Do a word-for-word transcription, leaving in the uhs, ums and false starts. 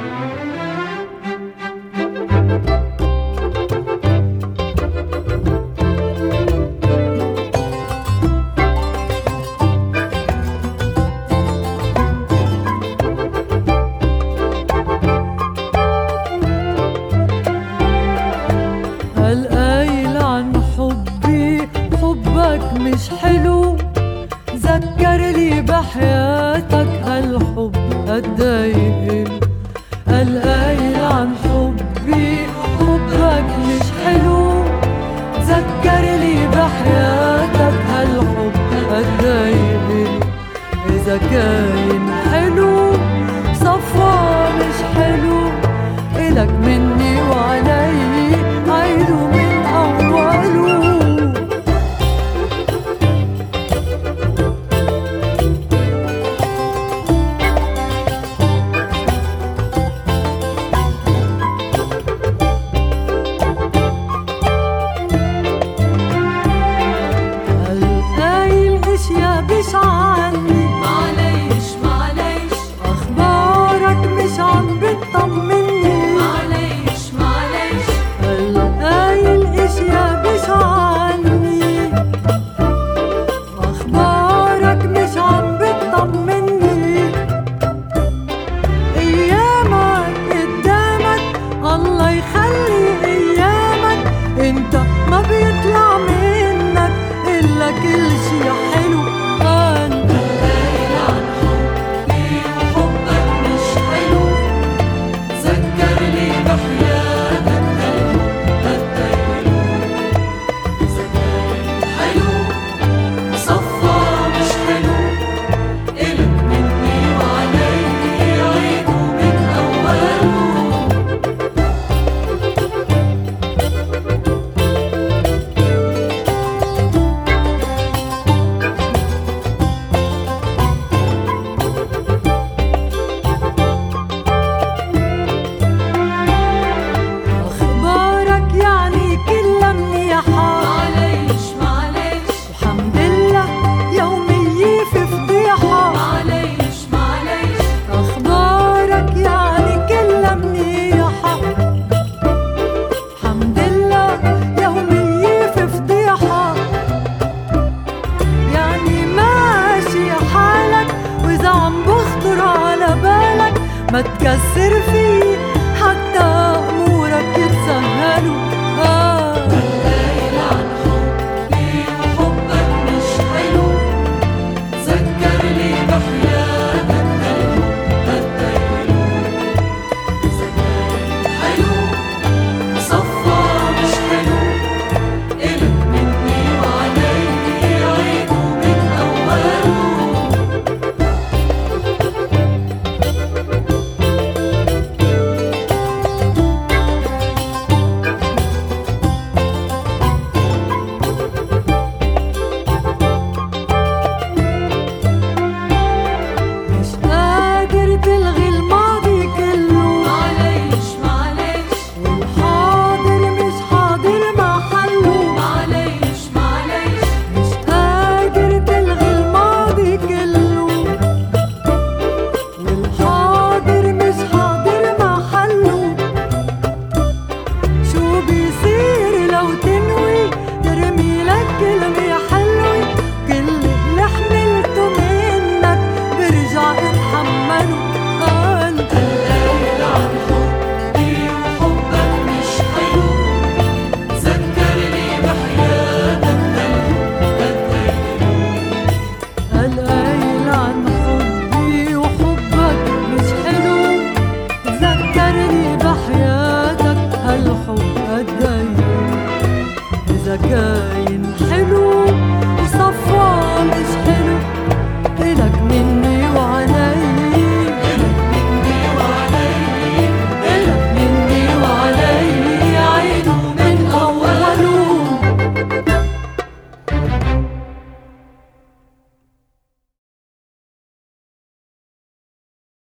هالقايل عن حبي حبك مش حلو، ذكر لي بحياتك هالحب قديل. هالقايل عن حبي حبك مش حلو، ذكر لي بحياتك هالحب قديل. إذا كاين حلو صفا مش حلو، إلك مني وعلي عيدو من أوله. هالقايل اشياء بش عني، معليش معليش أخبارك مش عم بتطمني. معليش معليش هالقايل اشياء بش عني، أخبارك مش عم بتطمني. أيامك قدامك الله يخلي أيامك، انت ما بيطلع منك إلا كل شي حلو. أنت قايل عن حبي وحبك مش حلو، ذكر لي بحياتك هالحب قديله. إذا كان حلو صفا مش حلو، إلك مني وعلي عيدو من أوله. أخبارك يعني كلها منيحة، معليش معليش الحمد لله يومية في فضيحة. معليش معليش أخبارك يعني كلها منيحة، الحمد لله يومية في فضيحة. يعني ماشي حالك، وإذا عم بخطر على بالك ما تكسر فيه حتى أمورك يتسهلوا. آه قايل عن حبي وحبك مش حلو، ذكر لي بحياتك هالحب قديله. إذا كان حلو صفا مش حلو، إلك مني وعلي عيدو من أوله. مش قادر تلغي الماضي كله، معليش معليش والحاضر مش حاضر محله. معليش معليش مش قادر تلغي الماضي كله، والحاضر مش حاضر محله. شو بيصير لو تنوي ترمي لك كلمة حلوة، كل اللي حملته منك برجع اتحمله. أنت قايل عن حبي وحبك مش حلو، ذكر لي بحياتك هالحب قديله. هالقايل عن حبي وحبك مش حلو، ذكرني بحياتك هالحب قديل. إذا كاين